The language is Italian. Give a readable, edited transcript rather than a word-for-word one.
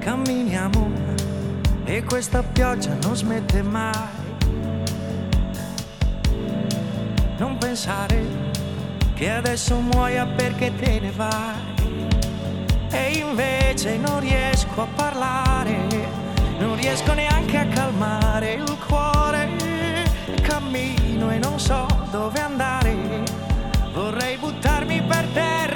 camminiamo e questa pioggia non smette mai. Non pensare che adesso muoia perché te ne vai. E invece non riesco a parlare, non riesco neanche a calmare il cuore. Cammino e non so dove andare, vorrei buttarmi per terra